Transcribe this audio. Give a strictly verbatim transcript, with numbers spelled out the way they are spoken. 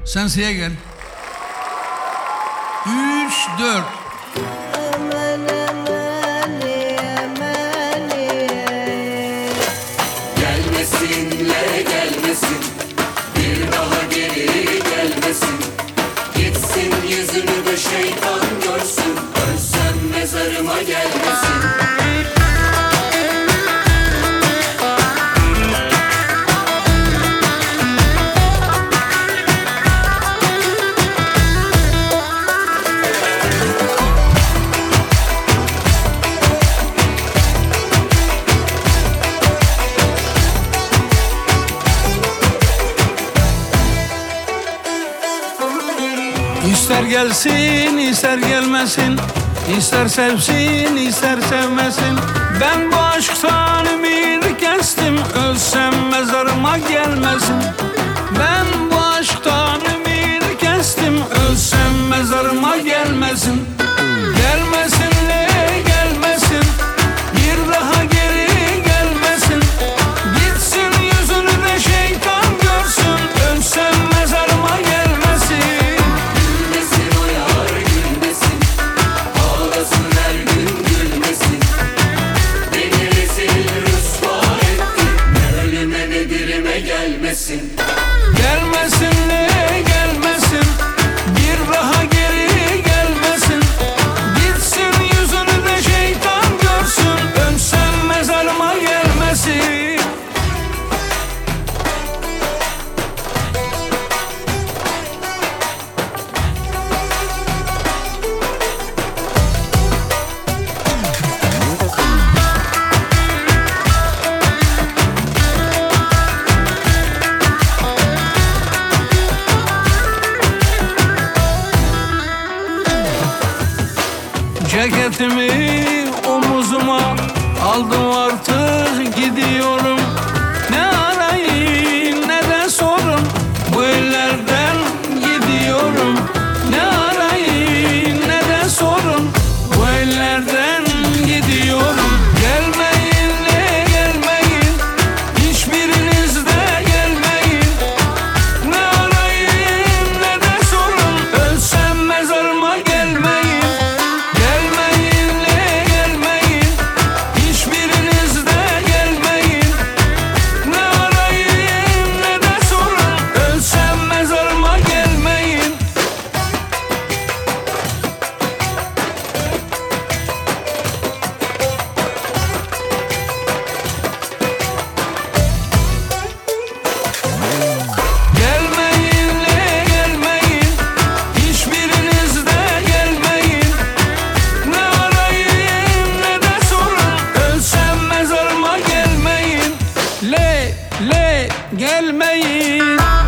Sen S'ye gel. Üç, dört. Aman amani amani. Gelmesinle gelmesin, bir daha geri gelmesin. Gitsin yüzünü de şeytan görsün, ölsem mezarıma gelmesin. İster gelsin, ister gelmesin, ister sevsin, ister sevmesin. Ben bu aşktan ümit kestim, ölsem mezarıma gelmesin. Ben bu aşktan ümit kestim, ölsem mezarıma gelmesin. Gelmesinle gelmesin, bir daha geri gelmesin. Gitsin yüzünü de şeytan görsün, ölsem mezarıma gelmesin. Gülmesin o yar gülmesin, ağlasın her gün gülmesin. Beni rezil rüsva etti, ne ölüme ne dirime gelmesin. Gelmesinle gelmesin, bir daha geri gelmesin. Gitsin yüzünü de şeytan görsün, ölsem mezarıma gelmesin. Ceketimi omuzuma aldım, artık gidiyorum. Ne arayın ne de sorun, bu ellerden gidiyorum. Ne arayın ne de sorun, bu ellerden gidiyorum. Gelmeyin ne gelmeyin, hiçbiriniz de gelmeyin. Ne arayın ne de sorun, ölsem mezarıma gelmeyin. Gelmeyin.